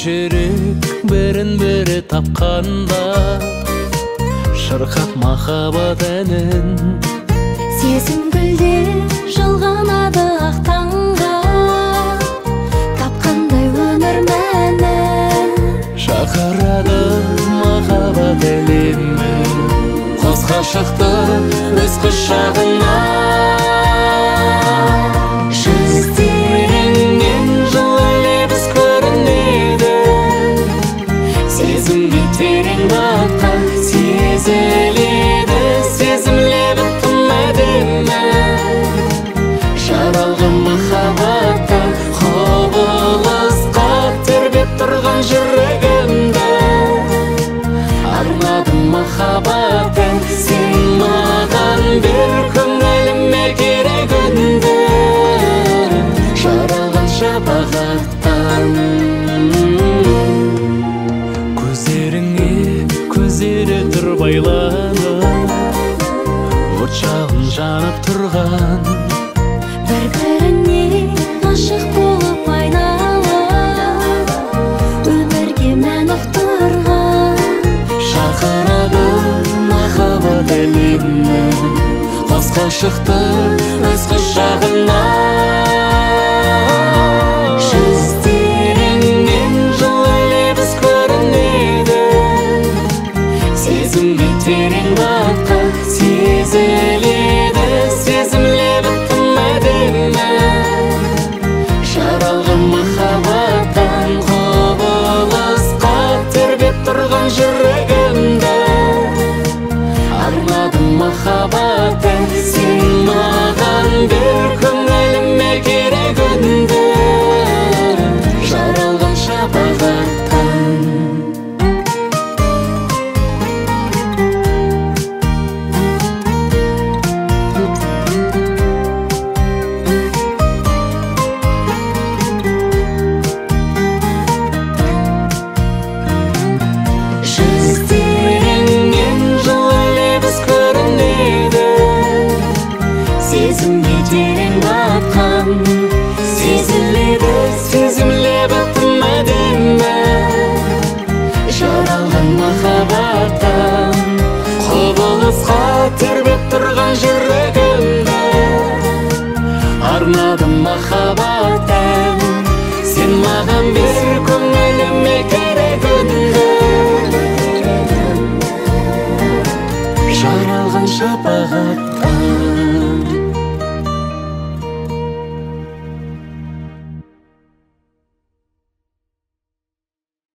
жүрек бірін-бірі тапқанда шырқап махаббат әнін. Сезім гүлдер жылғанады ақ таңға, тапқандай өмір мәнін. Шақырады махаббат әлемі, қос ғашықты өз құшағына. Жүздеріңнен жылы лебіз көрінеді, сезімге терең батқан сезіледі. Сезім лебі тым әдемі, жаралған махаббаттан құбылысқа тербеп тұрған жүрегімді. Арнадым махаббаттан, сен маған бер көңіліме керегіңді. Жаралған шапағаттан. Көздеріңе көздері тұр байланып, от жалын жанып тұрған. Бір-біріне ғашық болып айналып, өмірге мән ұқтырған. Шақырады махаббат әлемі, қос ғашықты өз құшағына. Жүздеріңнен жылы лебіз көрінеді, сезімге терең батқан сезіледі. Сезім лебі тым әдемі, жаралған махаббаттан құбылысқа тербеп тұрған жүрегімді. Арнадым махаббаттан, сен маған бер көңіліме керегіңді. Жаралған шапағаттан. Жүздеріңнен жылы лебіз көрінеді, сезімге терең батқан сезіледі. Сезім лебі тым әдемі, жаралған махаббаттан құбылысқа тербеп тұрған жүрегімді. Арнадым махаббаттан, сен маған бер көңіліме керегіңді. Жаралған шапағаттан.